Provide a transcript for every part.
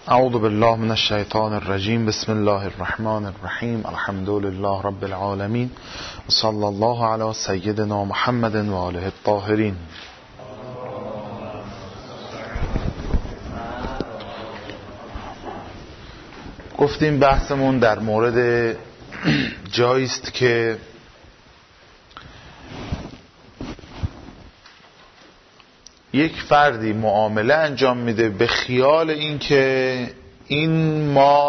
اعوذ بالله من الشیطان الرجیم. بسم الله الرحمن الرحیم. الحمد لله رب العالمین و صلی الله علی سیدنا محمد و آله الطاهرین. گفتیم بحثمون در مورد جایی است که یک فردی معامله انجام میده به خیال اینکه این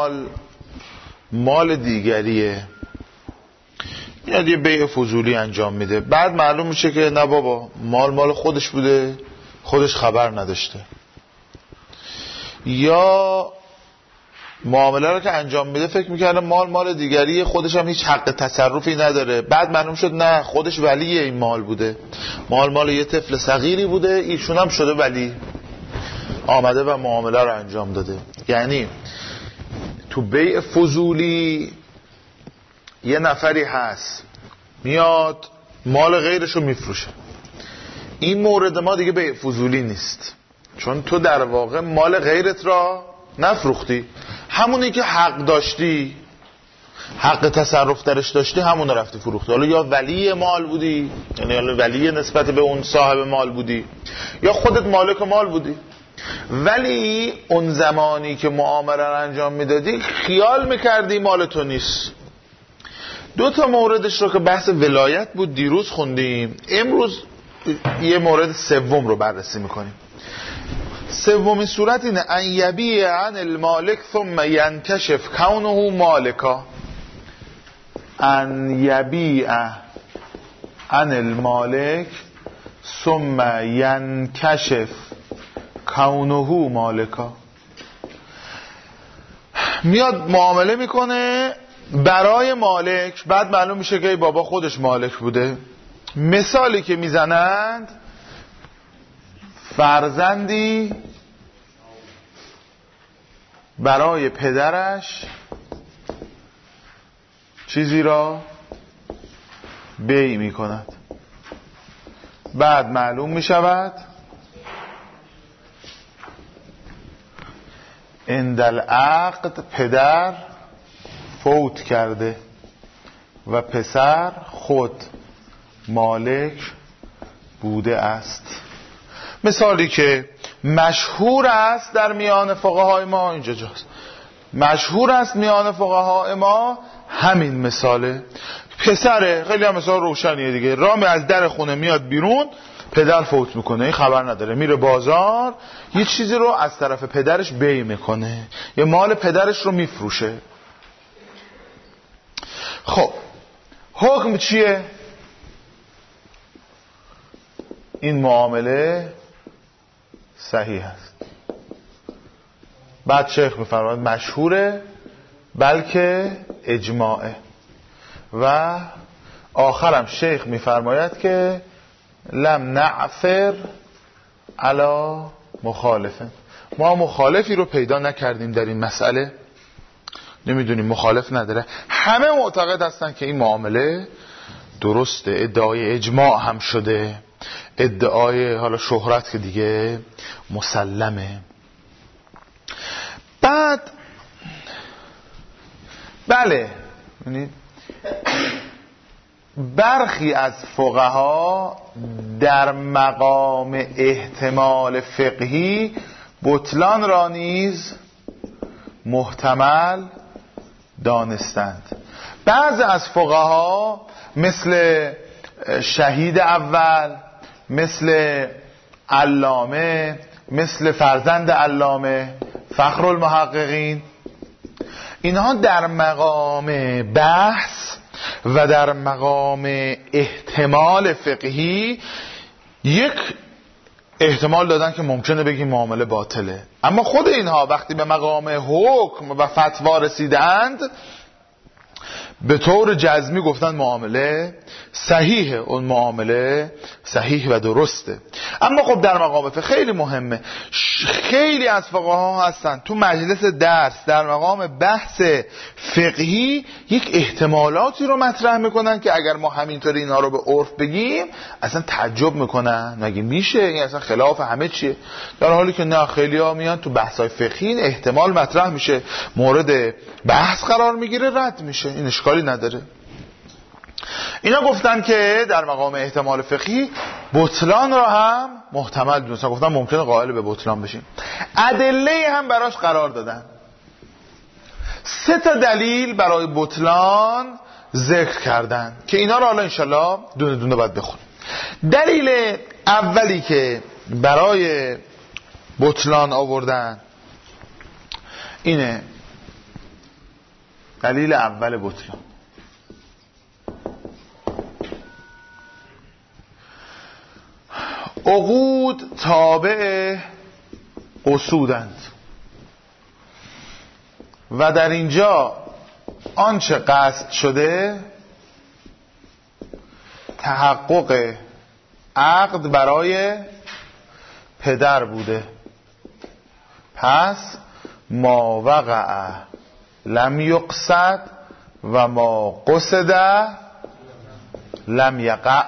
مال دیگریه، میاد یه بیع فضولی انجام میده، بعد معلوم میشه که نه بابا، مال خودش بوده، خودش خبر نداشته. یا معامله رو که انجام میده فکر میکنه مال دیگریه، خودش هم هیچ حق تصرفی نداره، بعد معلوم شد نه، خودش ولی این مال بوده، مال یه طفل صغیری بوده، ایشون هم شده ولی، آمده و معامله رو انجام داده. یعنی تو بیع فضولی یه نفری هست میاد مال غیرش رو میفروشه. این مورد ما دیگه بیع فضولی نیست، چون تو در واقع مال غیرت را نفروختی، همونی که حق داشتی، حق تصرف درش داشتی، همون رفتی فروختی. حالا یا ولی مال بودی، یعنی ولی نسبت به اون صاحب مال بودی، یا خودت مالک مال بودی، ولی اون زمانی که معامله رو انجام میدادی خیال میکردی مال تو نیست. دو تا موردش رو که بحث ولایت بود دیروز خوندیم، امروز یه مورد سوم رو بررسی میکنیم. سومین صورت اینه ان یبیع عن المالک ثم ینکشف کونه مالکا. ان یبیع عن المالک ثم ینکشف کونه مالکا. میاد معامله میکنه برای مالک، بعد معلوم میشه که ای بابا خودش مالک بوده. مثالی که میزنند، فرزندی برای پدرش چیزی را بیع می کند، بعد معلوم می شود عند العقد پدر فوت کرده و پسر خود مالک بوده است. مثالی که مشهور است در میان فقهای ما، اینجا جاست، مشهور است میان فقهای ما همین مثاله. پسره، خیلی هم مثال روشنیه دیگه، رام از در خونه میاد بیرون، پدر فوت میکنه، این خبر نداره، میره بازار یه چیزی رو از طرف پدرش بیع میکنه، یه مال پدرش رو میفروشه. خب حکم چیه؟ این معامله صحیح است. بعد شیخ میفرماید مشهوره بلکه اجماعه، و آخرم شیخ میفرماید که لم نعثر علی مخالفه، ما مخالفی رو پیدا نکردیم در این مسئله، نمیدونیم مخالف نداره، همه معتقد هستن که این معامله درسته، ادعای اجماع هم شده، ادعای حالا شهرت که دیگه مسلمه. بعد بله، برخی از فقها در مقام احتمال فقهی بطلان را نیز محتمل دانستند. بعضی از فقها مثل شهید اول، مثل علامه، مثل فرزند علامه فخر المحققین، اینها در مقام بحث و در مقام احتمال فقهی یک احتمال دادن که ممکنه بگیم معامله باطله، اما خود اینها وقتی به مقام حکم و فتوا رسیدند به طور جزمی گفتن معامله صحیحه، اون معامله صحیح و درسته. اما خب در مقام فقه خیلی مهمه، خیلی از فقها هستن تو مجلس درس در مقام بحث فقهی یک احتمالاتی رو مطرح میکنن که اگر ما همینطوری اینا رو به عرف بگیم اصلا تعجب میکنن، مگه میشه این اصلا خلاف همه چیه، در حالی که نه، خیلی ها میان تو بحث‌های فقهی این احتمال مطرح میشه، مورد بحث قرار میگیره، رد میشه، این اشکالی نداره. اینا گفتن که در مقام احتمال فقهی بطلان را هم محتمل دونستن، گفتن ممکنه قائل به بطلان بشیم. ادله هم براش قرار دادن، 3 دلیل برای بطلان ذکر کردن که اینا رو حالا انشالله دونه دونه باید بخونیم. دلیل اولی که برای بطلان آوردن اینه، دلیل اول بطلان عقود تابع قصودند و در اینجا آنچه قصد شده تحقق عقد برای پدر بوده، پس ما وقع لم یقصد و ما قصد لم یقع.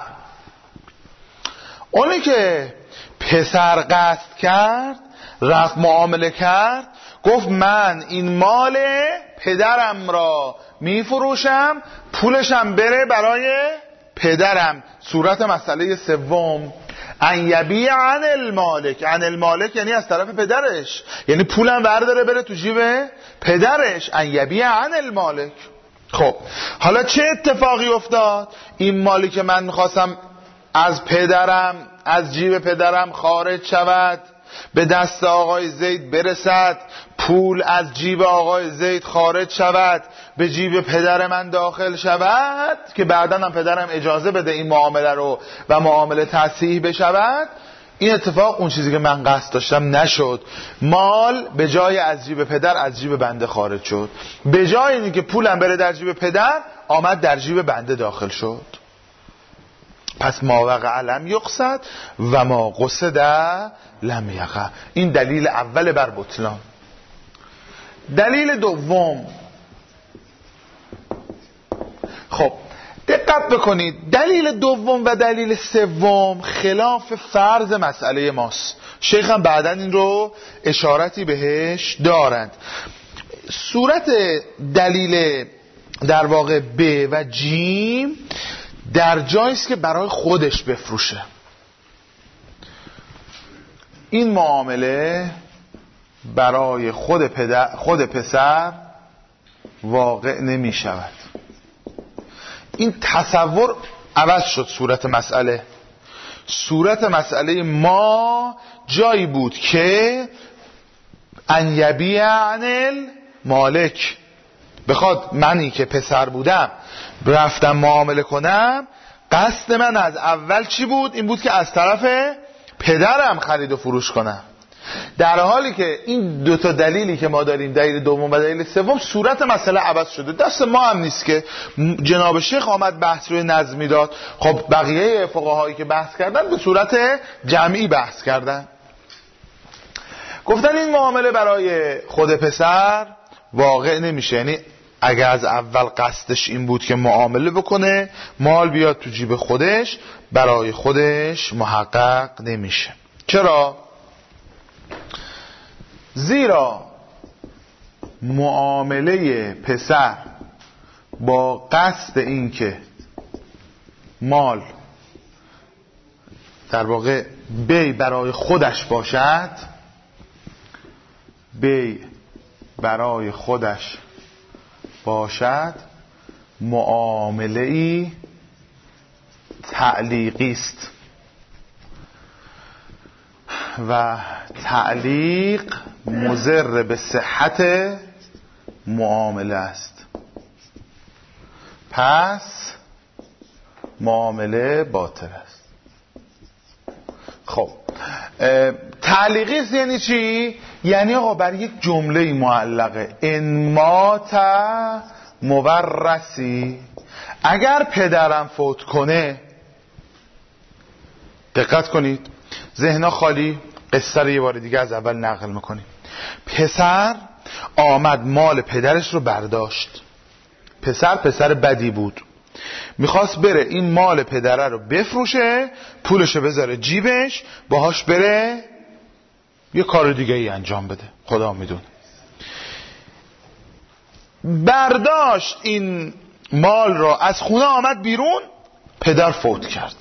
اونی که پسر قصد کرد، رفت معامله کرد، گفت من این مال پدرم را میفروشم، پولشم بره برای پدرم. صورت مسئله سوم ان یبیع عن المالک، عن المالک یعنی از طرف پدرش، یعنی پولم برداره بره تو جیب پدرش، ان یبیع عن المالک. خب حالا چه اتفاقی افتاد؟ این مالی که من میخواستم از پدرم، از جیب پدرم خارج شود، به دست آقای زید برسد، پول از جیب آقای زید خارج شود، به جیب پدر من داخل شود که بعداً هم پدرم اجازه بده این معامله رو و معامله تصحیح بشود. این اتفاق اون چیزی که من قصد داشتم نشد، مال به جای از جیب پدر از جیب بنده خارج شد، به جای اینی که پولم بره در جیب پدر آمد در جیب بنده داخل شد. پس ما وقع لم یقصد و ما قصد لم یقع. این دلیل اول بر بطلان. دلیل دوم، خب دقت بکنید، دلیل دوم و دلیل سوم خلاف فرض مسئله ماست. شیخ هم بعدن این رو اشارتی بهش دارند. صورت دلیل در واقع ب و جیم در جاییست که برای خودش بفروشه. این معامله برای خود پسر واقع نمی شود. این تصور عوض شد. صورت مسئله ما جایی بود که ان یبیع عن المالک، بخواد منی که پسر بودم رفتم معامله کنم، قصد من از اول چی بود؟ این بود که از طرف پدرم خرید و فروش کنم. در حالی که این 2 دلیلی که ما داریم، دلیل دوم و دلیل سوم، صورت مسئله عوض شده. دست ما هم نیست که جناب شیخ آمد بحث روی نظمی داد، خب بقیه فقهایی که بحث کردن به صورت جمعی بحث کردن. گفتن این معامله برای خود پسر واقع نمیشه، یعنی اگر از اول قصدش این بود که معامله بکنه، مال بیاد تو جیب خودش، برای خودش محقق نمیشه. چرا؟ زیرا معامله پسر با قصد این که مال در واقع بی برای خودش باشد، بی برای خودش باشد، معامله‌ای تعلیقی است و تعلیق مضر به صحت معامله است. پس معامله باطل است. خب تعلیقی است یعنی چی؟ یعنی آقا بر یک جمله معلقه، ان مات مورثی، اگر پدرم فوت کنه، دقت کنید ذهنها خالی، قصه رو یه بار دیگه از اول نقل میکنیم. پسر آمد مال پدرش رو برداشت. پسر بدی بود، میخواست بره این مال پدره رو بفروشه، پولشو بذاره جیبش، باهاش بره یه کار دیگه ای انجام بده، خدا میدونه. برداشت این مال رو، از خونه آمد بیرون، پدر فوت کرد.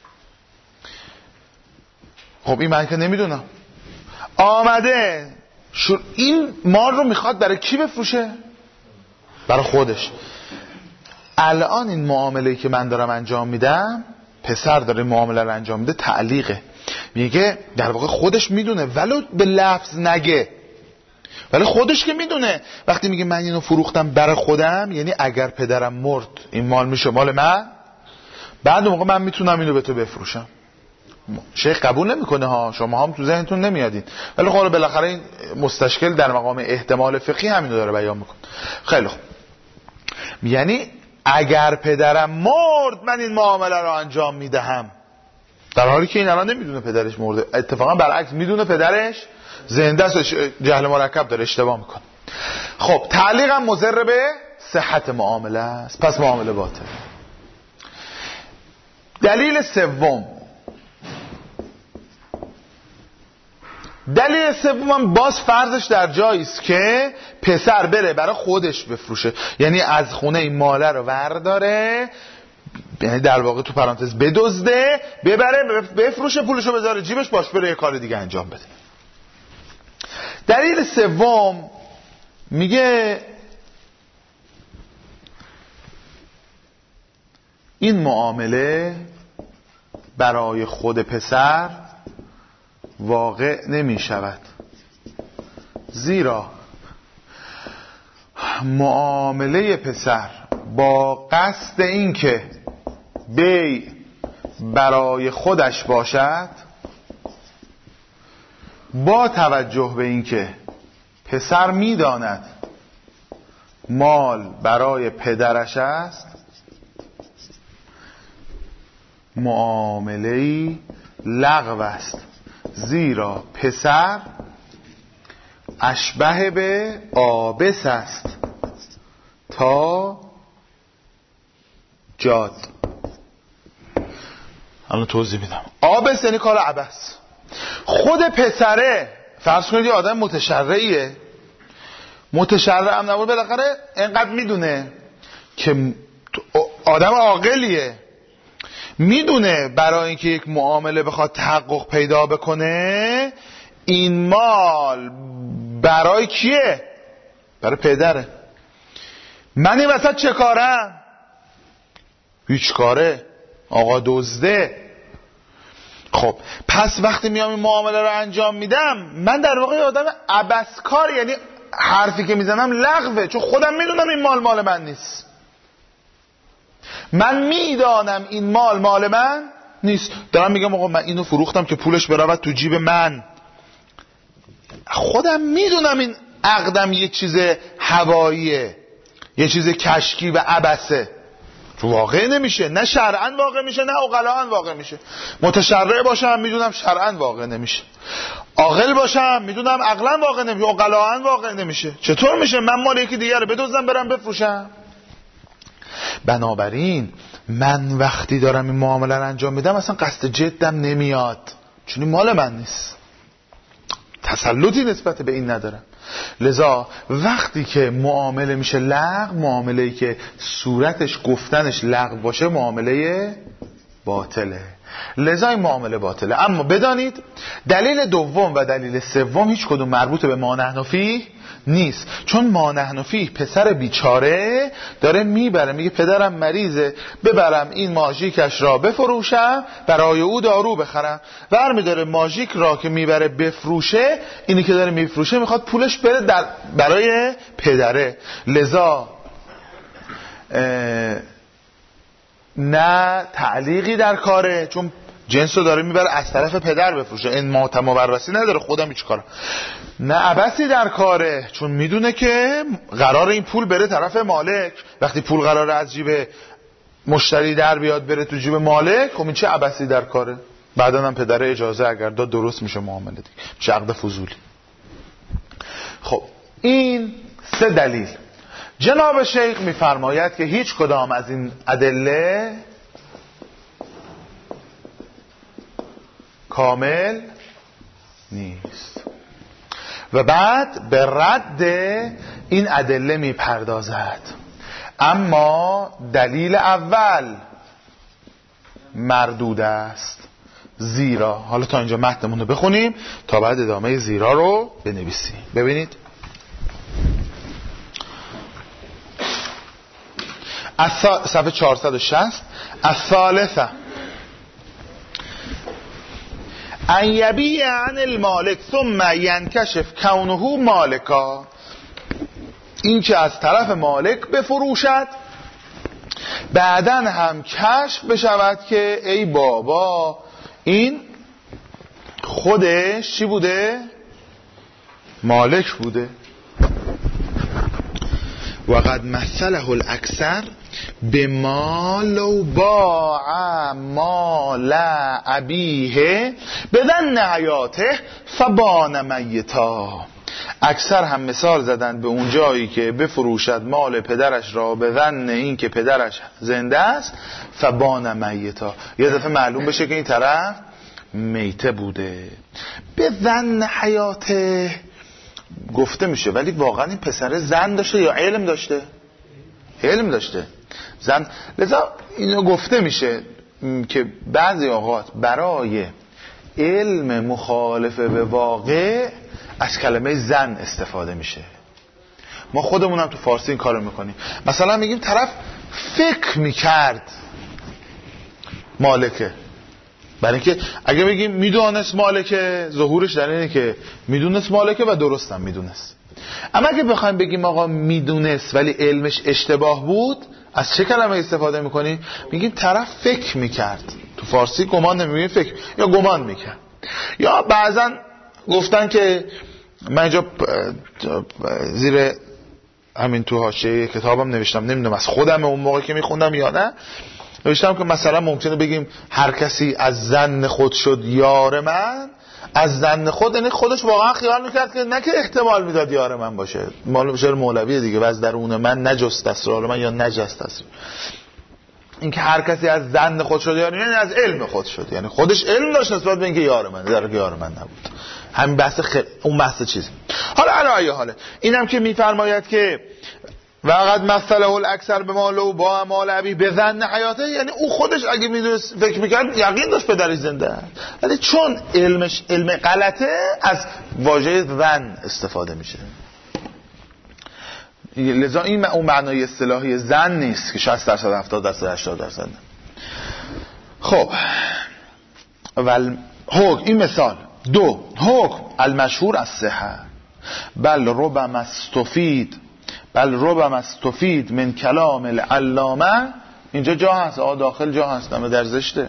خب این من که نمیدونم، آمده این مال رو میخواد برای کی بفروشه؟ برای خودش. الان این معامله‌ای که من دارم انجام میدم، پسر داره معامله رو انجام میده، تعلیقه. میگه در واقع خودش میدونه ولو به لفظ نگه، ولی خودش که میدونه وقتی میگه من اینو فروختم برای خودم، یعنی اگر پدرم مرد این مال میشه مال من، بعد موقع من میتونم اینو به تو بفروشم. شیخ قبول نمیکنه ها، شما هم تو ذهنتون نمیادین، ولی خب بالاخره این مستشکل در مقام احتمال فقهی همینو داره بیان میکنه. خیلی خوب، یعنی اگر پدرم مرد من این معامله رو انجام میدهم، در حالی که این الان نمیدونه پدرش مرده، اتفاقا برعکس میدونه پدرش زنده است، جهل مرکب داره، اشتباه میکنه. خب تعلیقم مضر به صحت معامله است، پس معامله باطل. دلیل سوم باز فرضش در جایی است که پسر بره برای خودش بفروشه، یعنی از خونه این ماله رو ورداره، یعنی در واقع تو پرانتز بدزده، ببره بفروشه، پولشو بذاره جیبش، باش بره یه کار دیگه انجام بده. دلیل سوم میگه این معامله برای خود پسر واقع نمی شود، زیرا معامله پسر با قصد این که بیع برای خودش باشد، با توجه به این که پسر میداند مال برای پدرش است، معامله‌ای لغو است، زیرا پسر اشبه به عابس است تا جاد. الان توضیح میدم. عابس یعنی کار عبث. خود پسره فرض کنید یه آدم متشرعیه، متشرع هم نبود، بالاخره اینقدر میدونه که آدم عاقلیه، میدونه برای اینکه یک معامله بخواد تحقق پیدا بکنه این مال برای کیه؟ برای پدره. من این وسط چه کارم؟ هیچ کاره، آقا دزده. خب پس وقتی میام این معامله رو انجام میدم، من در واقع آدم عبثکار، یعنی حرفی که میزنم لغوه، چون خودم میدونم این مال من نیست. من میدانم این مال من نیست، دارم میگم آقا من اینو فروختم که پولش برود تو جیب من، خودم میدونم این عقدم یه چیز هواییه، یه چیز کشکی و عبثه، تو واقع نمیشه، نه شرعاً واقع میشه نه عقلاً واقع میشه. متشرع باشم میدونم شرعاً واقع نمیشه، عاقل باشم میدونم عقلاً واقع نمیشه، عقلاً واقع نمیشه. چطور میشه من مال یکی دیگه رو بدزدم برم بفروشم؟ بنابراین من وقتی دارم این معامله رو انجام میدم اصلا قصد جدم نمیاد، چون این مال من نیست، تسلطی نسبت به این ندارم. لذا وقتی که معامله میشه لغو، معامله‌ای که صورتش گفتنش لغو باشه معامله باطله، لذا این معامله باطله. اما بدانید دلیل دوم و دلیل سوم هیچ کدوم مربوط به ما نحن فیه نیست، چون ما نحن فیه پسر بیچاره داره میبره، میگه پدرم مریضه، ببرم این ماژیکش را بفروشم برای او دارو بخرم، برمیداره ماژیک را که میبره بفروشه، اینی که داره میفروشه میخواد پولش بره برای پدره. لذا نه تعلیقی در کاره، چون جنس رو داره میبره از طرف پدر بفروشه، این ماتمابرسی نداره، خودم هیچ کارم نه عبثی در کاره، چون میدونه که قرار این پول بره طرف مالک. وقتی پول قراره از جیب مشتری در بیاد بره تو جیب مالک، خب این چه عبثی در کاره. بعدن هم پدر اجازه اگر داد درست میشه معامله دیگه، میشه عقد فضولی. خب این 3 دلیل. جناب شیخ میفرماید که هیچ کدام از این ادله کامل نیست و بعد به رد این ادله میپردازد. اما دلیل اول مردود است، زیرا. حالا تا اینجا متنمون رو بخونیم تا بعد ادامه زیرا رو بنویسیم. ببینید صفحه 460. الثالثه ان یبیع عن المالک ثم ینکشف کونه مالکا، این که از طرف مالک بفروشد بعداً هم کشف بشود که ای بابا این خودش چی بوده؟ مالک بوده. وقد مثله الاکثر بما لو باع مال ابیه بظن حیاته فبان میتا. اکثر هم مثال زدن به اون جایی که بفروشد مال پدرش را به ظن این که پدرش زنده است، فبان میتا، یه دفعه معلوم بشه که این طرف میته بوده. به ظن حیاته گفته میشه، ولی واقعا این پسر زن داشته یا علم داشته؟ علم داشته زن. لذا اینو گفته میشه که بعضی اوقات برای علم مخالف به واقع از کلمه زن استفاده میشه. ما خودمون هم تو فارسی این کارو میکنیم. مثلا میگیم طرف فکر میکرد مالکه، برای اینکه اگه بگیم میدونست مالکه، ظهورش در اینه که میدونست مالکه و درستم میدونست. اما اگه بخوایم بگیم آقا میدونست ولی علمش اشتباه بود، از چه کلمه استفاده میکنیم؟ میگیم طرف فکر میکرد. تو فارسی گمان نمیگیم، فکر یا گمان میکرد. یا بعضا گفتن که من اینجا زیر همین تو حاشیه کتابم نوشتم، نمیدونم از خودم اون موقع که میخوندم یا نه، نوشتم که مثلا ممکنه بگیم هر کسی از ظن خود شد یار من. از ظن خود یعنی خودش واقعا خیال میکرد که نه که احتمال میداد یار من باشه، شعر مولوی دیگه، و از درون من نجست اسرار من یا نجست اسرار. این که هر کسی از ظن خود شد یعنی از علم خود شد، یعنی خودش علم داشت نسبت به اینکه یار من، در که یار من نبود. همین بحث اون بحث چیزی. حالا علاوه حاله اینم که میفرماید که وقد مثله الاکثر به مال و با مال ابی به ظن حیاته، یعنی او خودش اگه میدونست فکر میکرد یقین داشت پدرش زنده است، ولی چون علمش علم غلطه از واژه ظن استفاده میشه. لذا این اون معنای اصطلاحی ظن نیست که 60% 70% 80%. خب حکم این مثال. 2 حکم المشهور از صحه بل ربما استفید من کلام العلامه. اینجا جا هست، داخل جا هست، نمه در زشته.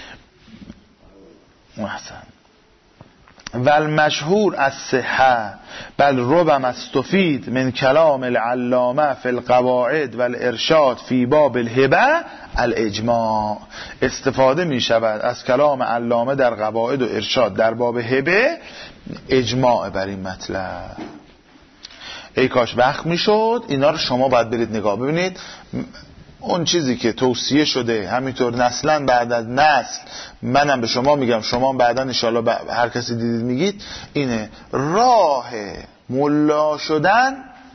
محسن. والمشهور از صحه بل ربما استفید من کلام العلامه فی القواعد والارشاد فی باب الهبه الاجماع. استفاده می شود از کلام علامه در قواعد و ارشاد در باب هبه، اجماع بر این مطلب. ای کاش وقت میشد اینا رو شما باید برید نگاه ببینید. اون چیزی که توصیه شده همینطور نسلا بعد از نسل، منم به شما میگم، شما بعدا انشالله هر کسی دیدید میگید، اینه راه ملا شدن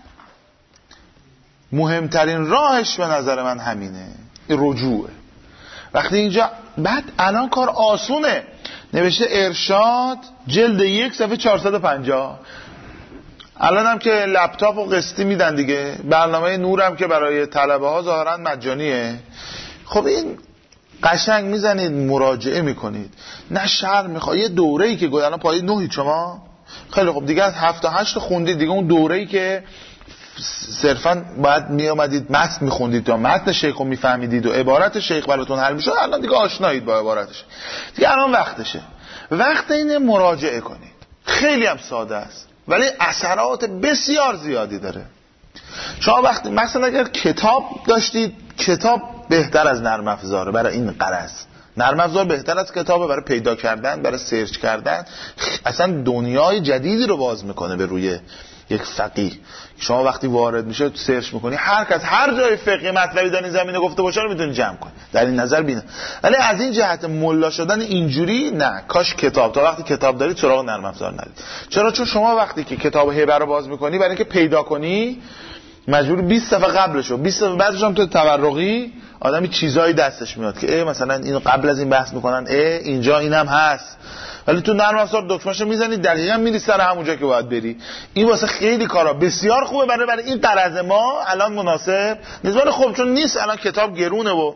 مهمترین راهش به نظر من همینه، رجوعه. وقتی اینجا بعد الان کار آسونه، نوشته ارشاد جلد 1 صفحه 450. الان هم که لپتاپ و قسطی میدن دیگه، برنامه نور هم که برای طلبه ها ظاهرا مجانیه. خب این قشنگ میزنید مراجعه میکنید، نه شرم میخواد. یه دوره‌ای که الان پای 9 شما خیلی خب دیگه از 7 تا 8 خوندید دیگه، اون دوره‌ای که صرفا باید می اومدید متن میخوندید یا متن شیخ رو میفهمیدید و عبارت شیخ براتون حل میشد. الان دیگه آشنایید با عبارتش، دیگه الان وقتشه. وقت اینه مراجعه کنید. خیلی هم ساده است ولی اثرات بسیار زیادی داره. شما وقتی مثلا اگر کتاب داشتید، کتاب بهتر از نرم افزاره برای این غرض. نرم افزار بهتر از کتابه برای پیدا کردن، برای سرچ کردن. اصلا دنیای جدیدی رو باز میکنه به روی یک فقیه. شما وقتی وارد میشه سرچ میکنی، هر کس هر جای فقهی مطلبی در این زمینه گفته باشه رو میتونی جمع کنی، در این نظر بینه. ولی از این جهت ملا شدن اینجوری نه. کاش کتاب، تا وقتی کتاب دارید سراغ نرم افزار نرید. چرا؟ چون شما وقتی که کتاب هبه رو باز میکنی، برای اینکه پیدا کنی مجبور 20 صفحه قبلشو 20 صفحه بعدش هم تو تورقی آدمی چیزایی دستش میاد که مثلا اینو قبل از این بحث میکنن، اینجا اینم هست. ولی تو نرم افزار دکمه‌شو میزنی دقیقاً میری سر همونجا که باید بری. این واسه خیلی کارا بسیار خوبه، برای این غرض ما الان مناسب نیست. ولی خب چون نیست، الان کتاب گرونه و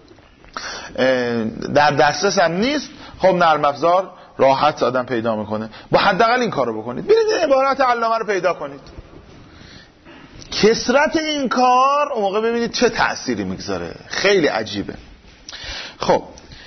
در دسترس هم نیست، خب نرم افزار راحت آدم پیدا میکنه. با حداقل این کارو بکنید، برید عبارت علامه رو پیدا کنید. کثرت این کار اون موقع ببینید چه تأثیری میگذاره، خیلی عجیبه. خب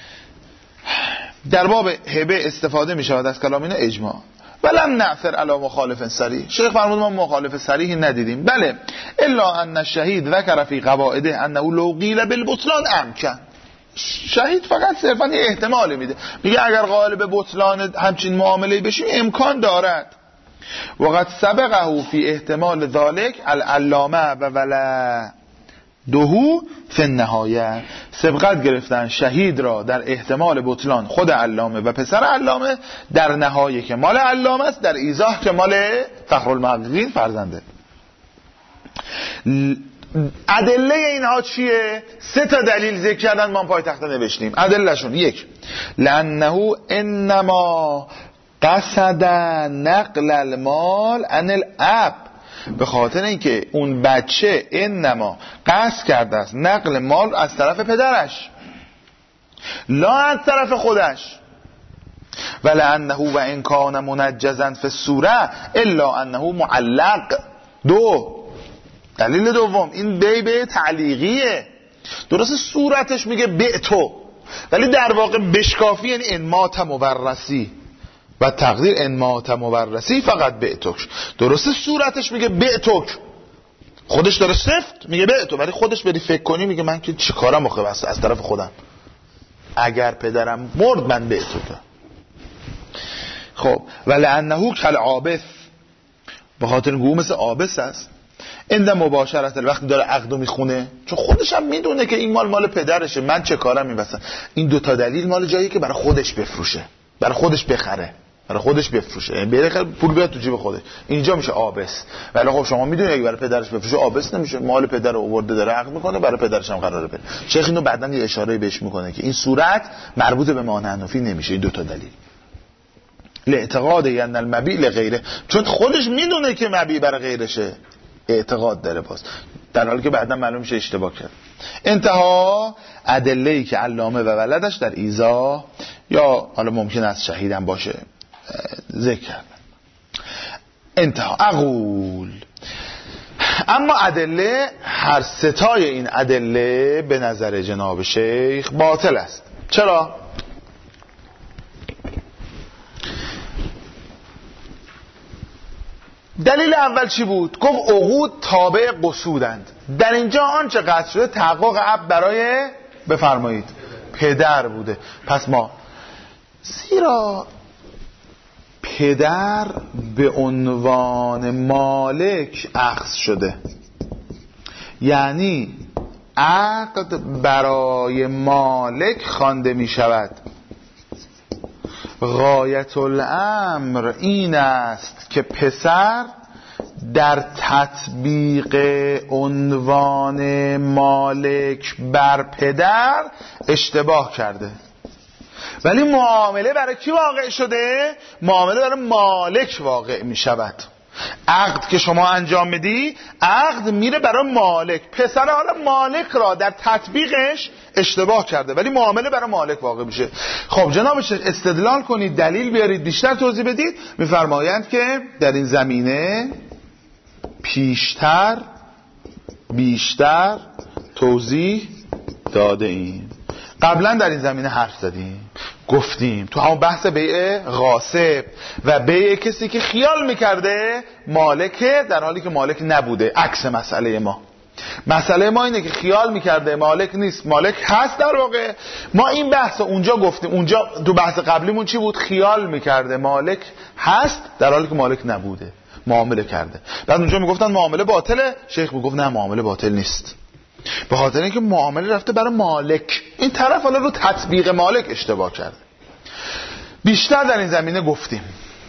در باب هبه استفاده می شود از کلام اینا اجماع. ولم نعثر علی مخالف صریح. شیخ فرمود ما مخالف صریحی ندیدیم. بله الا ان الشهید ذکر فی قواعده انه لو قیل بالبطلان امکن. شهید فقط صرفا یه احتمالی میده، میگه اگر قائل به بطلان همچین معامله بشیم امکان دارد. وقد سبقه فی احتمال ذلك العلامه و ولا دهو فی النهایه. سبقت گرفتن شهید را در احتمال بطلان خود علامه و پسر علامه، در نهایه که مال علامه است، در ایضاح که مال فخرالمحققین فرزنده. ادله اینها چیه؟ 3 تا دلیل ذکر کردن، ما پای تخته نوشتیم. ادلهشون: 1 لانه انما قصد نقل المال عن الاب. به خاطر اینکه اون بچه انما قصد کرده است نقل مال از طرف پدرش، لا از طرف خودش. ولانه و ان کان منجزا فی الصوره الا انه معلق. 2 دلیل دوم، این به تعلیقیه. درست صورتش میگه بعتو، ولی در واقع بشکافی یعنی انمات مورثی و تقدیر انمات مورثی فقط بعتوک. درست صورتش میگه بعتوک، خودش داره سفت میگه بعتو، ولی خودش بری فکر کنی میگه من که چی کارم آخه از طرف خودم، اگر پدرم مرد من بعتوکم. خب ولانه کالعابث، به خاطر گوه مثل عابث است. عند مباشرت، وقتی داره عقدو میخونه، چون خودش هم میدونه که این مال پدرشه، من چه کارم این وسط. این 2 تا دلیل مال جایی که برای خودش بفروشه، برای خودش بخره، برای خودش بفروشه، بره پول بیاد تو جیب خودش، اینجا میشه عابث. ولی خب شما میدونید اگه برای پدرش بفروشه عابث نمیشه، مال پدر رو آورده داره عقد میکنه، برای پدرش هم قراره بره. شیخ اینو بعدن یه اشاره بهش میکنه که این صورت مربوط به مانع حنفی نمیشه. این 2 تا دلیل لاعتقاد یعنی المبیع لغیره، چون خودش میدونه که مبیع برای غیرشه، اعتقاد داره باز، در حالی که بعدا معلوم میشه اشتباه کرد. انتها ادله‌ای که علامه و ولدش در ایضاح یا حالا ممکن است شهیدم باشه ذکر کردن. انتها اقول، اما ادله، هر 3 تای این ادله به نظر جناب شیخ باطل است. چرا؟ دلیل اول چی بود؟ گفت عقود تابع قصودند. در اینجا آنچه قصد شده تحقق اب برای بفرمایید پدر بوده. پس ما زیرا پدر به عنوان مالک اخذ شده، یعنی عقد برای مالک خوانده می شود. غایت الامر این است که پسر در تطبیق عنوان مالک بر پدر اشتباه کرده، ولی معامله برای کی واقع شده؟ معامله برای مالک واقع می شود. عقد که شما انجام میدی، عقد میره برای مالک. پسر حالا مالک را در تطبیقش اشتباه کرده، ولی معامله برای مالک واقع میشه. خب جناب شیخ استدلال کنید، دلیل بیارید، بیشتر توضیح بدید. میفرمایند که در این زمینه بیشتر توضیح داده ایم. قبلا در این زمینه حرف زدیم، گفتیم تو همون بحث بیع غاصب و بیع کسی که خیال میکرده مالکه در حالی که مالک نبوده. عکس مسئله ما اینه که خیال میکرده مالک نیست، مالک هست. در واقع ما این بحث اونجا گفتیم، اونجا تو بحث قبلیمون چی بود؟ خیال میکرده مالک هست در حالی که مالک نبوده، معامله کرده. بعد اونجا میگفتن معامله باطله، شیخ میگفت نه معامله باطل نیست، به خاطر اینکه معامله رفته برای مالک. این طرف حالا رو تطبیق مالک اشتباه کرده. بیشتر در این زمینه گفتیم.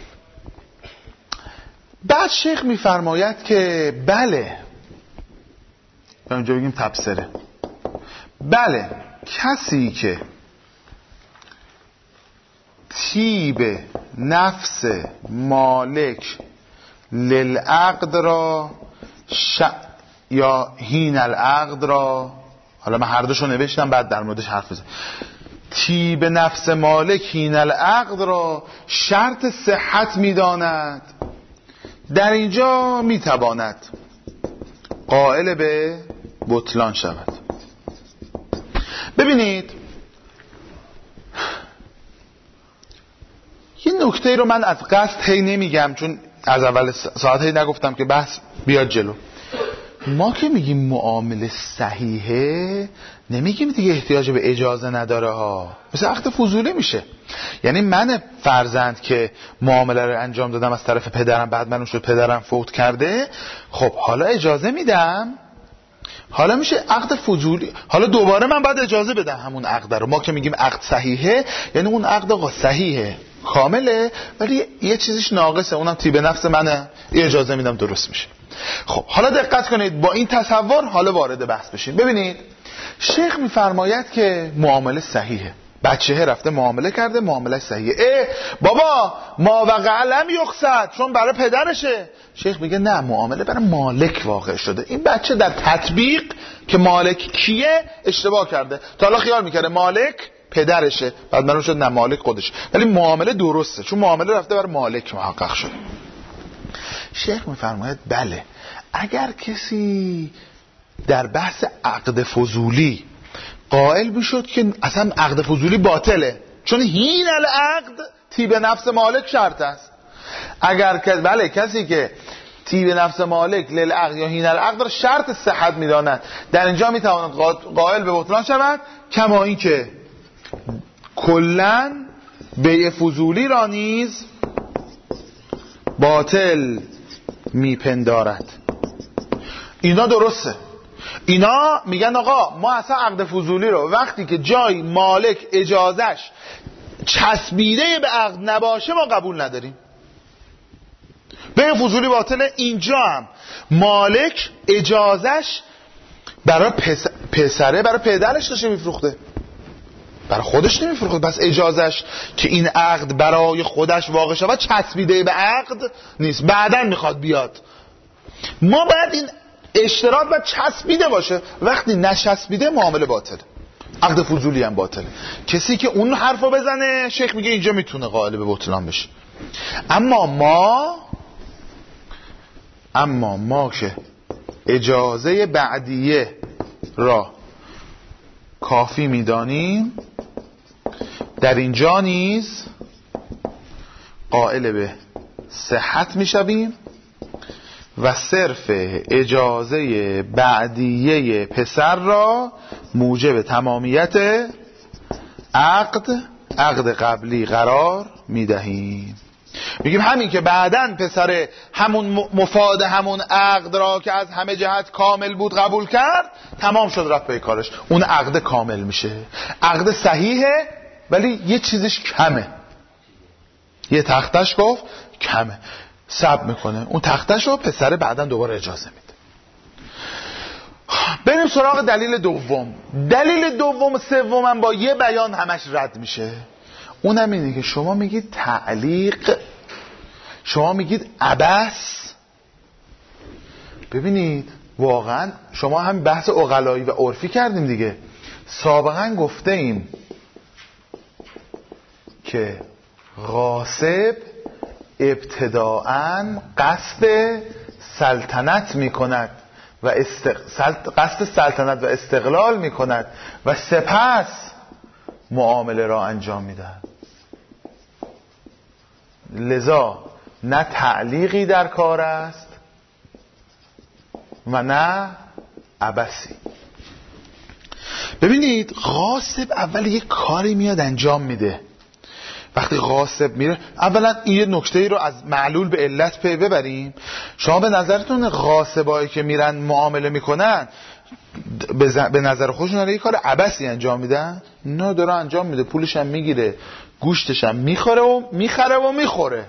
بعد شیخ میفرماید که بله، اونجا بگیم تبصره، بله کسی که طیب نفس مالک للعقد را یا هین العقد را، حالا من هر دوشو نوشتم بعد در موردش حرف بزنم، طیب نفس مالک هین العقد را شرط صحت میداند، در اینجا میتواند قائل به بطلان شود. ببینید یه نکته رو من از قصد هی نمیگم، چون از اول ساعت هی نگفتم که بحث بیاد جلو. ما که میگیم معامله صحیحه نمیگیم دیگه احتیاج به اجازه نداره ها، مثل عقد فضولی میشه. یعنی من فرزند که معامله رو انجام دادم از طرف پدرم، بعد من شد پدرم فوت کرده، خب حالا اجازه میدم، حالا میشه عقد فضولی، حالا دوباره من باید اجازه بدم همون عقد رو. ما که میگیم عقد صحیحه یعنی اون عقد آقا صحیحه کامله، ولی یه چیزیش ناقصه، اونم طیب نفس منه، اجازه میدم درست میشه. خب حالا دقت کنید، با این تصور حالا وارد بحث بشین. ببینید شیخ میفرماید که معامله صحیحه، بچه رفته معامله کرده، معامله صحیحه. بابا ما وقع لم یقصد، چون برای پدرشه. شیخ میگه نه، معامله برای مالک واقع شده. این بچه در تطبیق که مالک کیه اشتباه کرده، تا حالا خیال میکرده مالک پدرشه، بعد معلوم شد نه مالک خودش، ولی معامله درسته چون معامله رفته برای مالک محقق شده. شیخ میفرماید بله، اگر کسی در بحث عقد فضولی قائل بشد که اصلا عقد فضولی باطله، چون هین العقد طیب نفس مالک شرط است. اگر بله کسی که طیب نفس مالک للعقد یا هین العقد را شرط صحت میداند، در اینجا میتواند قائل به بطلان شود، کما این که کلن بیع فضولی را نیز باطل میپندارد. اینا درسته، اینا میگن آقا ما اصلا عقد فضولی رو وقتی که جای مالک اجازش چسبیده به عقد نباشه ما قبول نداریم، بیع فضولی باطله. اینجا هم مالک اجازش برای پسره برای پدرش داشته میفروخته، برای خودش نمیفروخته، بس اجازش که این عقد برای خودش واقع شود چسبیده به عقد نیست، بعدن میخواد بیاد. ما باید این اشتراط باید چسبیده باشه، وقتی نچسبیده معامله باطله، عقد فضولی هم باطله. کسی که اون حرفو بزنه شیخ میگه اینجا میتونه قائل به بطلان بشه. اما ما که اجازه بعدیه را کافی میدانیم، در اینجا نیز قائل به صحت میشویم و صرف اجازه بعدیه پسر را موجب تمامیت عقد قبلی قرار میدهیم. میگیم همین که بعدن پسر همون مفاد همون عقد را که از همه جهت کامل بود قبول کرد، تمام شد رفت به کارش، اون عقد کامل میشه، عقد صحیحه، ولی یه چیزش کمه، یه تختش گفت کمه، صبر میکنه اون تختش رو پسر بعدن دوباره اجازه میده. بریم سراغ دلیل دوم. دلیل دوم سوم هم با یه بیان همش رد میشه، اونم اینه که شما میگید تعلیق، شما میگید عبث. ببینید واقعا شما هم بحث عقلایی و عرفی کردیم دیگه، سابقا گفته ایم که غاصب ابتداءً قصد سلطنت میکند و قصد سلطنت و استقلال میکند و سپس معامله را انجام میدهد. لذا نه تعلیقی در کار است و نه عبثی. ببینید غاصب اول یک کاری میاد انجام میده. وقتی غاصب میره، اولا این یه نکته ای رو از معلول به علت پی ببریم. شما به نظرتون غاصبایی که میرن معامله میکنن به نظر خودشون یه کار عبثی انجام میدن؟ نه، داره انجام میده، پولش هم میگیره، گوشتش هم میخره و میخوره.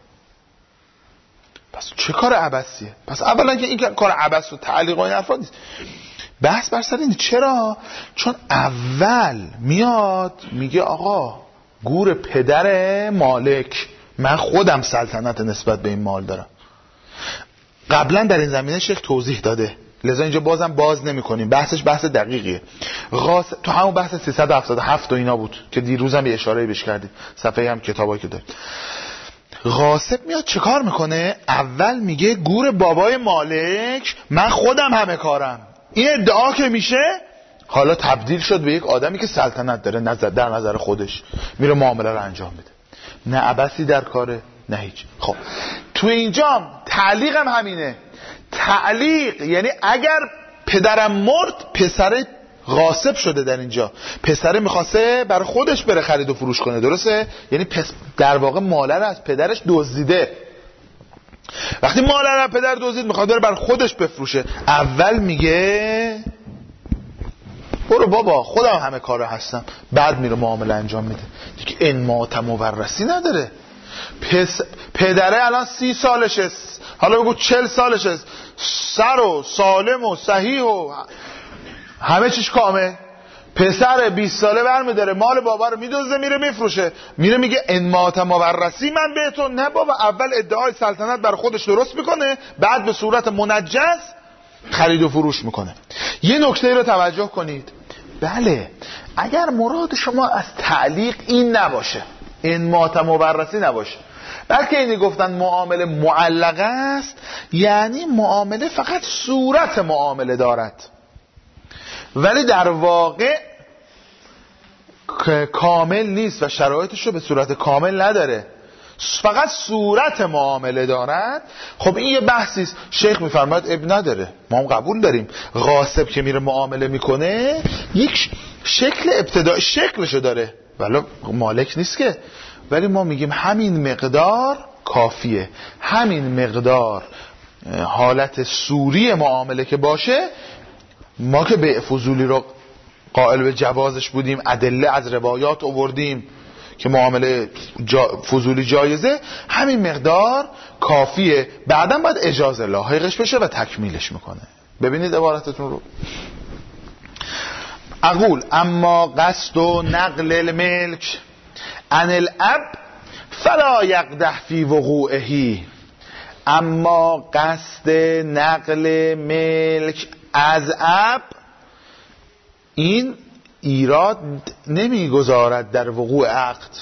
پس چه کار عبثیه؟ پس اولا که این کار عبث و تعلیق و این حرفا نیست. بحث بر سر اینه. چرا؟ چون اول میاد میگه آقا گور پدر مالک، من خودم سلطنت نسبت به این مال دارم. قبلا در این زمینه شیخ توضیح داده، لذا اینجا بازم باز نمی کنیم. بحثش بحث دقیقیه. تو همون بحث 377 و اینا بود که دیروزم یه اشاره بهش کردیم، صفحه هم کتابایی که داریم. غاصب میاد چه کار میکنه؟ اول میگه گور بابای مالک، من خودم همه کارم. این ادعا که میشه، حالا تبدیل شد به یک آدمی که سلطنت داره در نظر خودش، میره معامله رو انجام میده. نه عبثی در کاره، نه هیچ. خب تو اینجا تعلیق هم همینه. تعلیق یعنی اگر پدرم مرد، پسر غاصب شده در اینجا، پسر میخواسته برای خودش بره خرید و فروش کنه، درسته؟ یعنی در واقع ماله رو از پدرش دزدیده. وقتی ماله رو از پدر دزدید، میخواد بره برای خودش بفروشه، اول میگه برو بابا خودم همه کارو هستم، بعد میره معامله انجام میده. دیگه انماط مورثی نداره. پدره الان 30 سالشه، حالا بگو 40 سالشه، سر و سالم و صحیح و همه چیش کامل. پسر 20 ساله برمیداره مال بابا رو میدزده، میره میفروشه، میره میگه انماط مورثی من بهتون. نه بابا، اول ادعای سلطنت بر خودش درست میکنه، بعد به صورت منجز خرید و فروش میکنه. یه نکته رو توجه کنید. بله، اگر مراد شما از تعلیق این نباشه، انماط مورثی نباشه، بلکه اینی گفتن معامله معلقه است، یعنی معامله فقط صورت معامله دارد ولی در واقع کامل نیست و شرایطش رو به صورت کامل نداره، فقط صورت معامله دارد. خب این یه بحثی است. شیخ میفرماید اب نداره، ما هم قبول داریم غاصب که میره معامله میکنه یک شکل ابتدایی شکلشو داره ولی مالک نیست که، ولی ما میگیم همین مقدار کافیه، همین مقدار حالت صوری معامله که باشه. ما که به فضولی رو قائل به جوازش بودیم، ادله از روایات آوردیم که معامله فضولی جایزه، همین مقدار کافیه. بعداً باید اجازه لاحقش بشه و تکمیلش میکنه. ببینید عبارتتون رو. اقول اما قصد و نقل الملک عن الاب فلا یقدح فی وقوعه. اما قصد نقل ملک از اب، این ایراد نمیگذارد در وقوع عقد.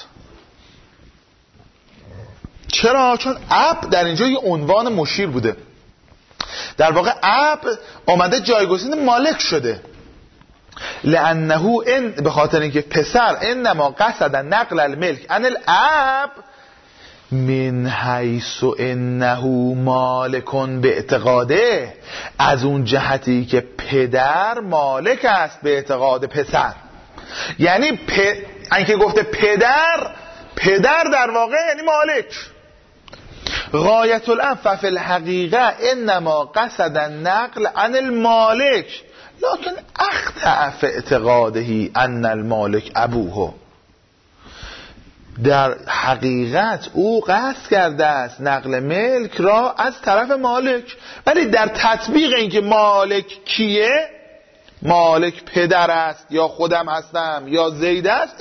چرا؟ چون اب در اینجا یه عنوان مشیر بوده. در واقع اب آمده جایگزین مالک شده. لانه به خاطر اینکه پسر انما قصد نقل الملک عن الاب من حیث انه مالکون به اعتقاده، از اون جهتی که پدر مالک است به اعتقاد پسر. یعنی اینکه گفته پدر در واقع یعنی مالک. غایت الامر فی الحقیقه انما قصد النقل عن المالک لكن اخطأ فی اعتقاده ان المالک ابوه. در حقیقت او قصد کرده است نقل ملک را از طرف مالک، ولی در تطبیق اینکه مالک کیه، مالک پدر است یا خودم هستم یا زید است،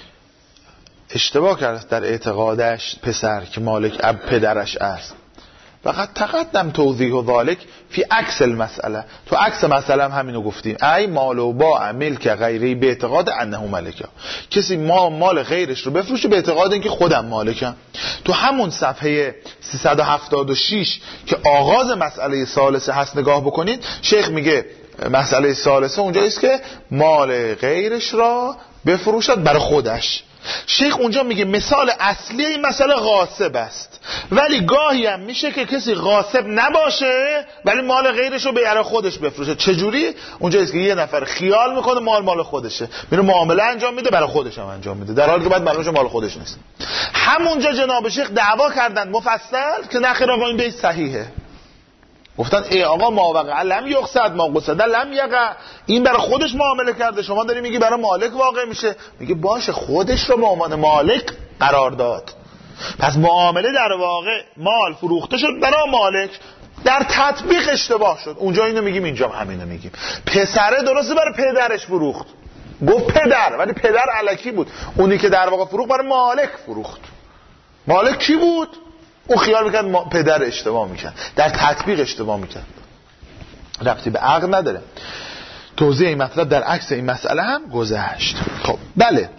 اشتباه کرده در اعتقادش پسر که مالک اب پدرش است. فقط تقدم توضیح و ذالک فی عکس المسئله. تو عکس مسئله هم همینو گفتیم. ای مال و باع ملک غیری به اعتقاد انه ملکه. کسی مال غیرش رو بفروشه به اعتقاد اینکه خودم مالکم. تو همون صفحه 376 که آغاز مسئله ثالثه هست نگاه بکنید، شیخ میگه مسئله ثالثه اونجاییست که مال غیرش را بفروشد برای خودش. شیخ اونجا میگه مثال اصلی این مسئله غاصب است، ولی گاهی هم میشه که کسی غاصب نباشه ولی مال غیرش رو برای خودش بفروشه. چجوری؟ اونجاییست که یه نفر خیال میکنه مال خودشه، میره معامله انجام میده، برای خودش هم انجام میده، در حالی که بعد معلومه مال خودش نیست. همونجا جناب شیخ دعوا کردن مفصل که نخیر آقا این بیت صحیحه. گفتن ای آقا ما وقع لم یقصد ما قصد لم یقع، این برای خودش معامله کرده، شما داری میگی برای مالک واقع میشه. میگه باشه، خودش رو به عنوان مالک قرار داد، پس معامله در واقع مال فروخته شد برای مالک، در تطبیق اشتباه شد. اونجا اینو میگیم، اینجا همینو میگیم. پسره درسته برای پدرش فروخت، گفت پدر، ولی پدر الکی بود. اونی که در واقع فروخت برای مالک فروخت. مالک کی بود؟ اون خیال میکرد پدر اشتباه میکرد، در تطبیق اشتباه میکرد، ربطی به عقل نداره. توضیح این مطلب در عکس این مسئله هم گذشت. خب بله،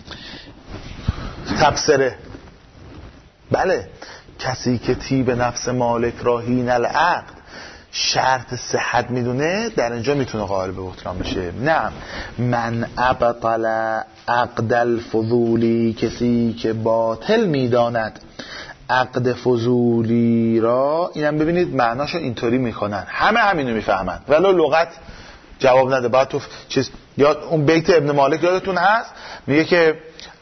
تبصره. بله، کسی که طیب نفس مالک را حین العقد شرط صحت میدونه، در اینجا میتونه قائل به بطلان بشه. نه، من ابطل عقد الفضولی، کسی که باطل میداند عقد فضولی را، اینم ببینید معناشو اینطوری میکنن، همه همینو میفهمن ولو لغت جواب نده. باید تو چیز یاد، اون بیت ابن مالک یادتون هست، میگه که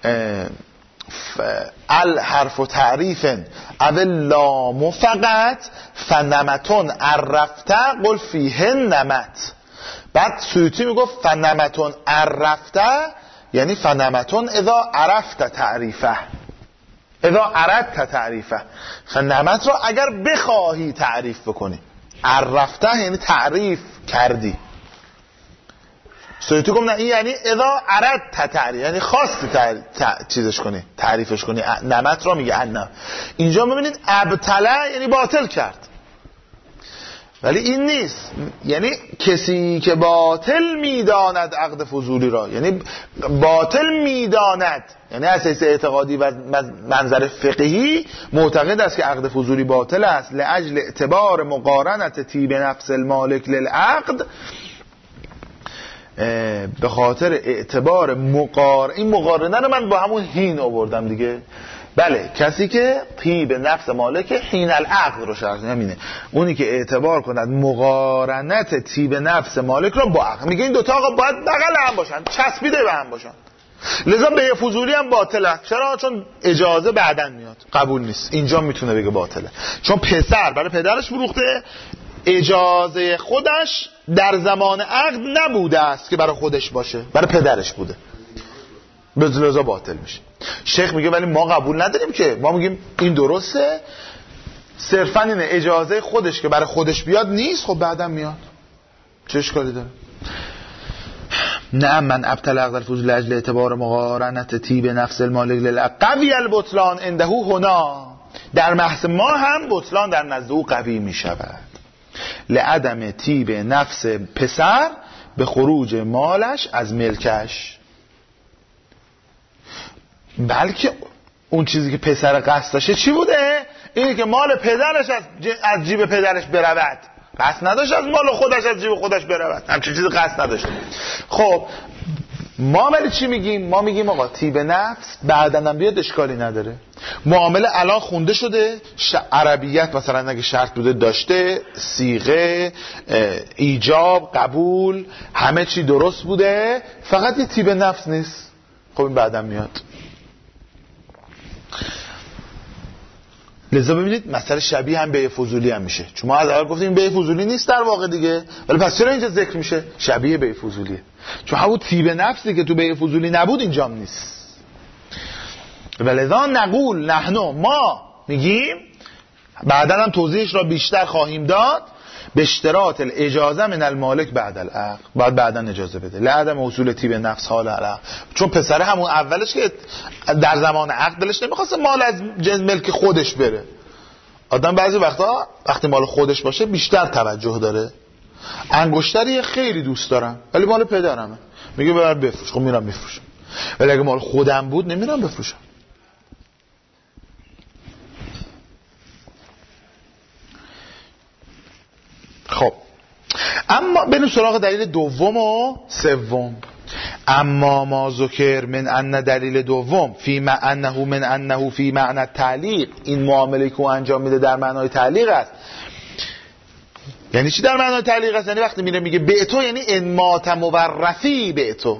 الحرف و تعریف اول لام فقط فنمتون عرفته قل فیه نمت. بعد سیوطی میگفت فنمتون عرفته یعنی فنمتون اذا عرفت تعریفه، اذا اردت تعریفه. فنمت را اگر بخواهی تعریف بکنی، عرفته یعنی تعریف کردی. سیوطی گفت نه، این یعنی اذا اردت تعریف، یعنی خواستی چیزش کنی، تعریفش کنی. نمت را میگه انم. اینجا ببینید ابطله یعنی باطل کرد، ولی این نیست. یعنی کسی که باطل میداند عقد فضولی را، یعنی باطل میداند، یعنی از حیث اعتقادی و منظر فقهی معتقد است که عقد فضولی باطل است، لاجل اعتبار مقارنت طیب نفس المالک للعقد، به خاطر اعتبار این مقارنه رو من با همون حین آوردم دیگه. بله، کسی که طیب نفس مالک حین العقد رو شرط همینه، اونی که اعتبار کند مقارنت طیب نفس مالک رو با عقد. میگه این دوتا آقا باید بغل هم باشن، چسبیده به هم باشن، لذا بیع فضولی هم باطله. چرا؟ چون اجازه بعدن میاد، قبول نیست. اینجا میتونه بگه باطله، چون پسر برای پدرش فروخته، اجازه خودش در زمان عقد نبوده است که برای خودش باشه، برای پدرش بوده، لذا باطل میشه. شیخ میگه ولی ما قبول نداریم که، ما میگیم این درسته، صرفا اینه اجازه خودش که برای خودش بیاد نیست، خب بعدم میاد، چه اشکالی داره؟ نه، من ابطل عقد الفضول لاجل اعتبار مقارنت طیب نفس المالک للعقد قوی البطلان عنده هنا، در بحث ما هم بطلان در نزد او قوی میشود، لعدم طیب نفس پسر به خروج مالش از ملکش، بلکه اون چیزی که پسر قصد داشته چی بوده؟ اینه که مال پدرش از جیب پدرش برود، قصد نداشت از مال خودش از جیب خودش برود، همچین چیزی قصد نداشت. خب ما ولی چی میگیم؟ ما میگیم آقا طیب نفس بعدن هم بیاد اشکالی نداره، معامله الان خونده شده، عربیت مثلا اگه شرط بوده داشته، صیغه، ایجاب، قبول، همه چی درست بوده، فقط یه طیب نفس نیست. خب این بعدن میاد. لذا ببینید مسئله شبیه هم بیع فضولی هم میشه، چون ما از اول گفتیم بیع فضولی نیست در واقع دیگه، ولی پس چرا اینجا ذکر میشه؟ شبیه بیع فضولیه، چون همون طیب نفسی که تو بیع فضولی نبود اینجا هم نیست. ولذا نقول نحن، ما میگیم، بعدا هم توضیحش را بیشتر خواهیم داد، به اشتراط الاجازه من المالک بعد العقد، باید بعدا اجازه بده، لعدم اصول طیب نفس حال العقد، چون پسر همون اولش که در زمان عقد دلش نمیخواست مال از جنس ملک خودش بره، آدم بعضی وقتا وقتی مال خودش باشه بیشتر توجه داره. انگشتری خیلی دوست دارم ولی مال پدرمه، میگه ببر بفروش، خب میرم میفروشم. ولی اگه مال خودم بود نمیرم بفروشم. خب اما بریم سراغ دلیل دوم و سوم. اما ما ذکر من ان دلیل دوم فی معنه من انه فی معنی تعلیق، این معامله که انجام میده در معنای تعلیق است. یعنی چی در معنای تعلیق است؟ یعنی وقتی میگه بعتو یعنی ان مات مورثی بعتو.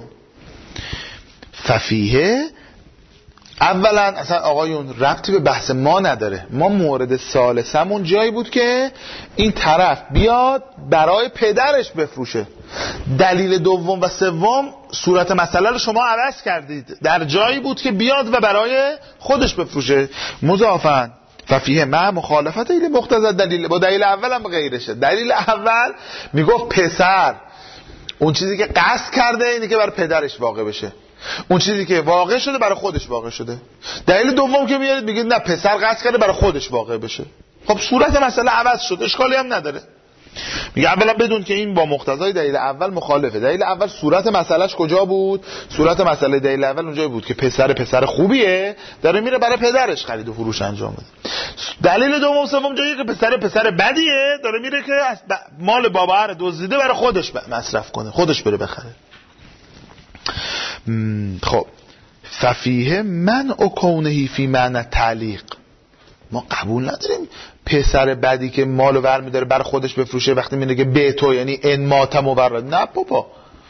ففیه اولا اصلا آقایون ربطی به بحث ما نداره. ما مورد ثالثمون جایی بود که این طرف بیاد برای پدرش بفروشه. دلیل دوم و سوم صورت مسئله رو شما عوض کردید، در جایی بود که بیاد و برای خودش بفروشه. مضافاً ففیه مع مخالفت ایل مقتضی دلیل، با دلیل اول هم غیرشه. دلیل اول میگفت پسر اون چیزی که قصد کرده اینه که برای پدرش واقع بشه، اون چیزی که واقع شده برای خودش واقع شده. دلیل دوم که میارید میگید نه پسر قصد کرده برای خودش واقع بشه. خب صورت مسئله عوض شد، اشکالی هم نداره. میگه اولا بدون که این با مقتضای دلیل اول مخالفه. دلیل اول صورت مسئلهش کجا بود؟ صورت مسئله دلیل اول اونجایی بود که پسر خوبیه داره میره برای پدرش خرید و فروش انجام بده. دلیل دوم سوم جایی که پسر بدیه داره میره که مال بابا رو دزدیده برای خودش مصرف کنه، خودش بره بخره. خب ففیه من او کونه فی معنی تعلیق، ما قبول نداریم پسر بدی که مالو برمی‌داره برای خودش بفروشه وقتی میگه به تو یعنی ان مات مورث. نه بابا،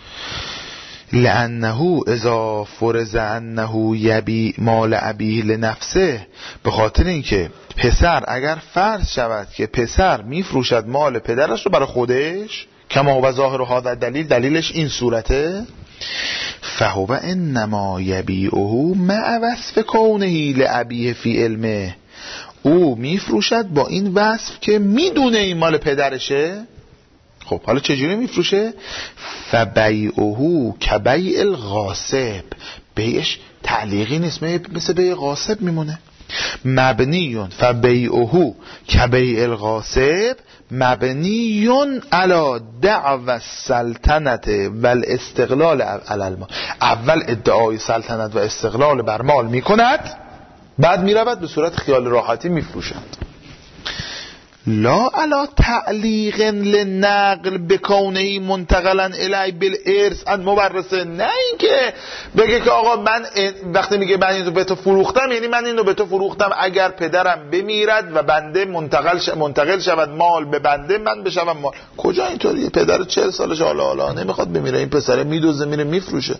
لانه اذا فرض انه یبی مال ابیه لنفسه، به خاطر اینکه پسر اگر فرض شود که پسر میفروشد مال پدرش رو برای خودش، کما هو ظاهر هذا دلیل، دلیلش این صورته، فهو انما یبیعه مع وصف کونه لابیه فی علمه، او میفروشد با این وصف که میدونه این مال پدرشه. خب حالا چجوری میفروشه؟ فبیعه کبیع الغاصب، بیعش تعلیقی نیست، مثل بیع غاصب میمونه. مبنیون فبیعه کبیع الغاصب مبنیون علی دعوی السلطنت و الاستقلال علی المال. اول ادعای سلطنت و استقلال بر مال میکند، بعد میرود به صورت خیال راحتی میفروشند. لا علا تعلیق لنقل بکونه منتقلا الی بالارث ان مورثه، نه اینکه بگه که آقا من وقتی میگه من اینو به تو فروختم یعنی من اینو به تو فروختم اگر پدرم بمیرد و بنده منتقل شود مال به بنده من بشم مال. کجا اینطوریه؟ پدر 40 سالش حالا نمیخواد بمیره، این پسره میدوزه میره میفروشه.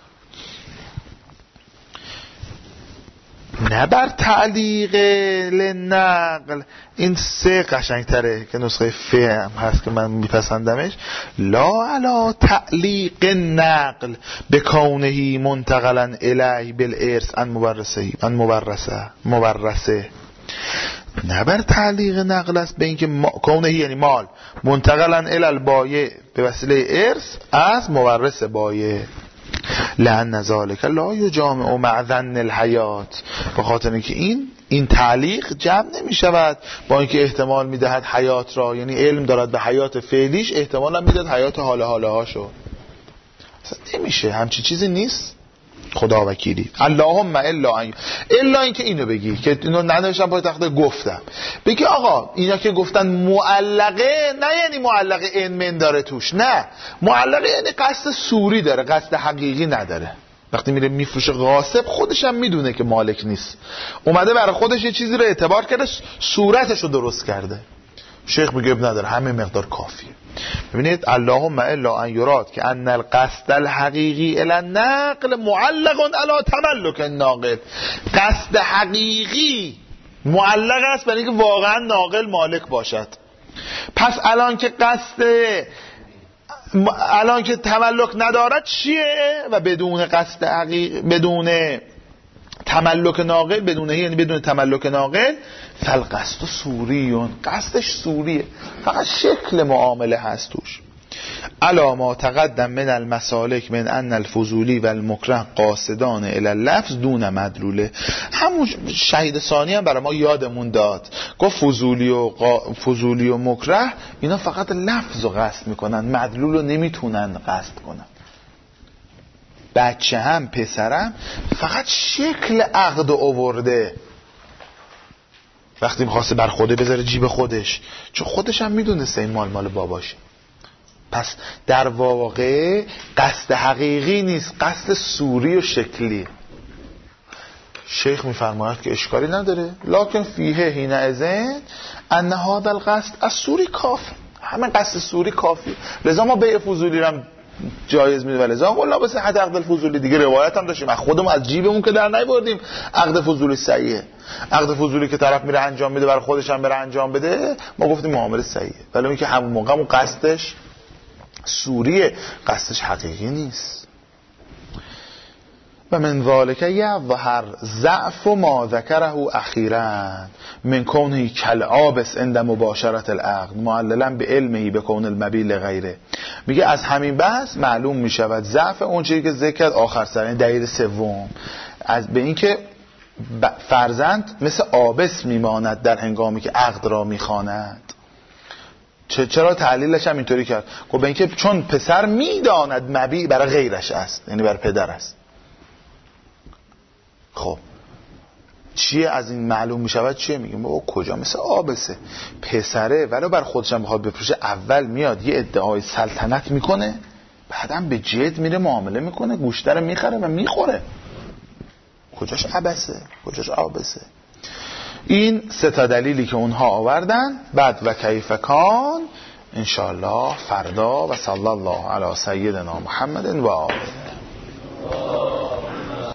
نه بر تعلیق لنقل. این سه قشنگتره که نسخه فهم هست که من میپسندمش. لا علا تعلیق نقل بکونه منتقلا الی بالارث ان مورثه. نه بر تعلیق نقل است به اینکه کونه یعنی مال منتقلا الی البایع به وسیله ارث از مورث بایع. لأن ذلك لا یجامع مع ظن الحیات، به خاطر اینکه این تعلیق جمع نمی شود با اینکه احتمال میدهد حیات را، یعنی علم دارد به حیات فعلیش، احتمال هم میدهد حیات حاله هاشو. اصلا نمیشه، همچی چیزی نیست. خدا وکیلی. اللهم الا اینکه اینو بگی که اینو ننوشتم پای تخته، گفتم بگی آقا اینا که گفتن معلقه، نه یعنی معلقه ان من داره توش، نه معلقه یعنی قصد صوری داره، قصد حقیقی نداره. وقتی میره میفروشه غاصب خودش هم میدونه که مالک نیست، اومده برای خودش یه چیزی رو اعتبار کرده، صورتش رو درست کرده. شیخ میگه اب نداره، همه مقدار کافیه. ببینید اللهم الا ان یراد که ان القصد الحقیقی الی النقل معلق علی تملک الناقل، قصد حقیقی معلق است برای اینکه واقعا ناقل مالک باشد. پس الان که تملک ندارد چیه؟ و بدون قصد حقیقی، بدون تملک ناقل، یعنی بدون تملک ناقل، فالقصد سوریون، قصدش سوریه، فقط شکل معامله هست توش. علا ما تقدم من المسالک من ان الفضولی و المکره قاصدان الی اللفظ دون مدلوله. همون شهید ثانی هم برای ما یادمون داد، گفت فضولی و مکره اینا فقط لفظ رو قصد میکنن، مدلول رو نمیتونن قصد کنن. بچه هم پسرم فقط شکل عقد آورده، وقتی میخواسته بر خوده بذاره جیب خودش، چون خودش هم میدونسته این مال باباشه. پس در واقع قصد حقیقی نیست، قصد صوری و شکلی. شیخ میفرماید که اشکالی نداره، لکن فیه حین اذن ان هذا القصد الصوری کافی، همین قصد صوری کافی. لذا ما بیع فضولی رو جایز میده، ولی لذا قلنا بس حد عقد الفضولی. دیگه روایت هم داشتیم، خودمون از جیبمون که در نیاوردیم عقد فضولی صحیحه. عقد فضولی که طرف میره انجام میده برای خودش هم بره انجام بده، ما گفتیم معامله صحیحه، ولی اون که همون موقع اون قصدش صوریه، قصدش حقیقی نیست. و من ذالک یظهر ضعف ما ذکره اخیرا من کونه کالعابس عند مباشرت العقد معللا به علمه به کون المبیل غیره. میگه از همین بحث معلوم میشود ضعف اون چیزی که ذکر آخر سر دلیل سوم، از به این که فرزند مثل عابس میماند در هنگامی که عقد را میخواند. چرا تعلیلش هم اینطوری کرد؟ خب به این که چون پسر میداند مبیع برای غیرش است، یعنی برای پدر است. خب چیه از این معلوم میشود؟ چیه؟ میگیم بابا کجا مثل عابسه، پسره ولو بر خودش هم بخواد بفروشه، اول میاد یه ادعای سلطنت میکنه، بعدم به جد میره معامله میکنه، گوشت رو میخره و میخوره. کجاش عبسه؟ کجاش عابسه؟ این سه تا دلیلی که اونها آوردن. بعد و کیف کان انشاءالله فردا. و صلی الله علی سیدنا محمد و آله.